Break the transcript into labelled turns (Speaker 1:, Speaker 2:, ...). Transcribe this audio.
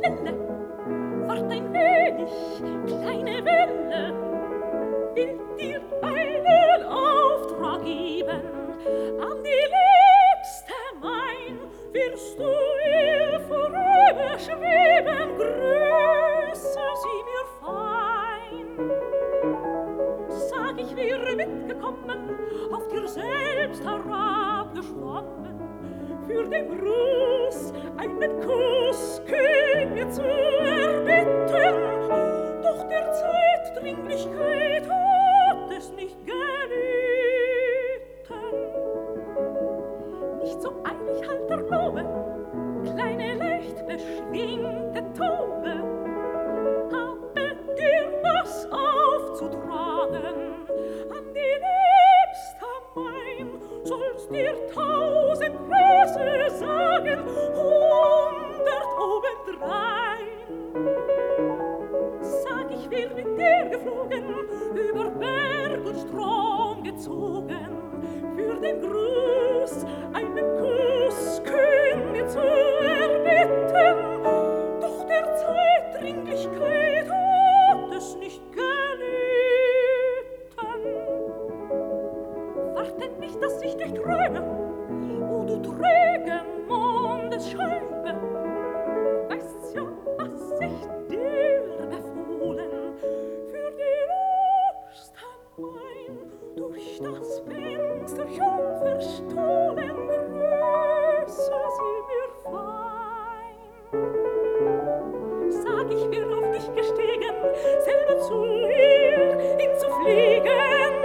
Speaker 1: schnelle, wart ein wenig, kleine Welle, will dir einen Auftrag geben, an die Liebste mein, wirst du ihr vorüberschweben, grüße sie mir fein. Sag, ich wäre mitgekommen, auf dir selbst herabgeschwommen, für den Gruß einen Kuss künge zu erbitten, doch der Zeitdringlichkeit hat es nicht gelitten. Nicht so eilig halt der Glaube, kleine leicht beschwingte Taube, habe dir was aufzutragen, an die Liebste mein, sollst dir 1000 Grüße sagen, 100 obendrein. Sag, ich wär mit dir geflogen, über Berg und Strom gezogen, für den Gruß einen Kuss künge zu erbitten, doch der Zeitdringlichkeit hat es nicht gelitten. Warte nicht, dass ich dich träume, o du träge Mondesscheibe, weißt ja, was ich dir befohlen, für die Liebste mein, durch das Fensterchen verstohlen, grüße sie mir fein. Sag, ich wär auf dich gestiegen, selber zu ihr hinzufliegen,